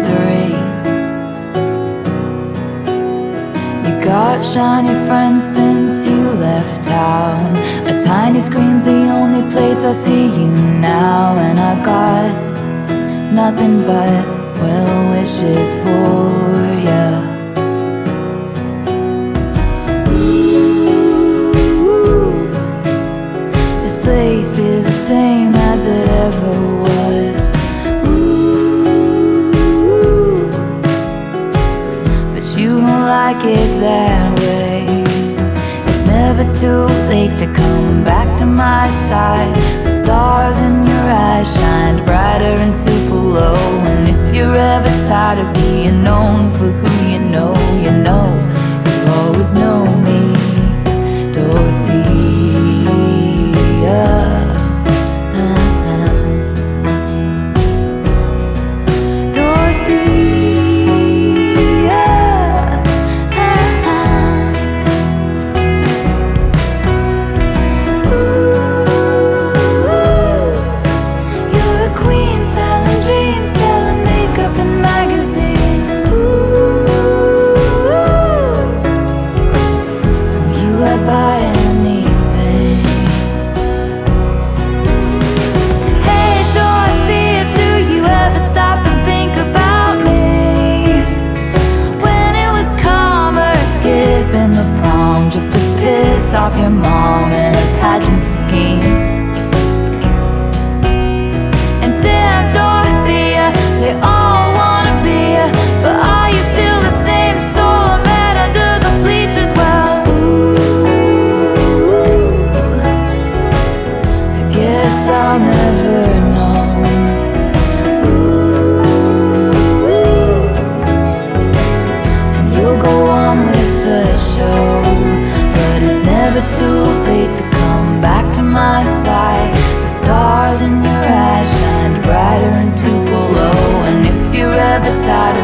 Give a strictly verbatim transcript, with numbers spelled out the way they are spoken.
misery. You got shiny friends since you left town. A tiny screen's the only place I see you now. And I got nothing but well wishes for you. This place is the same as it ever was. Ooh, but you don't like it that way. It's never too late to come back to my side. The stars in your eyes shined brighter in Tupelo. And if you're ever tired of being known for who you know, you know, you always know me, Dorothea. Buy anything. Hey Dorothea, do you ever stop and think about me? When it was calmer, skipping the prom just to piss off your mom and her pageant schemes. And damn Dorothea, they all wanna be you, but are you still the same soul I met under the bleachers? Well, I'll never know. Ooh, and you'll go on with the show, but it's never too late to come back to my side. The stars in your eyes shined brighter in Tupelo. And if you're ever tired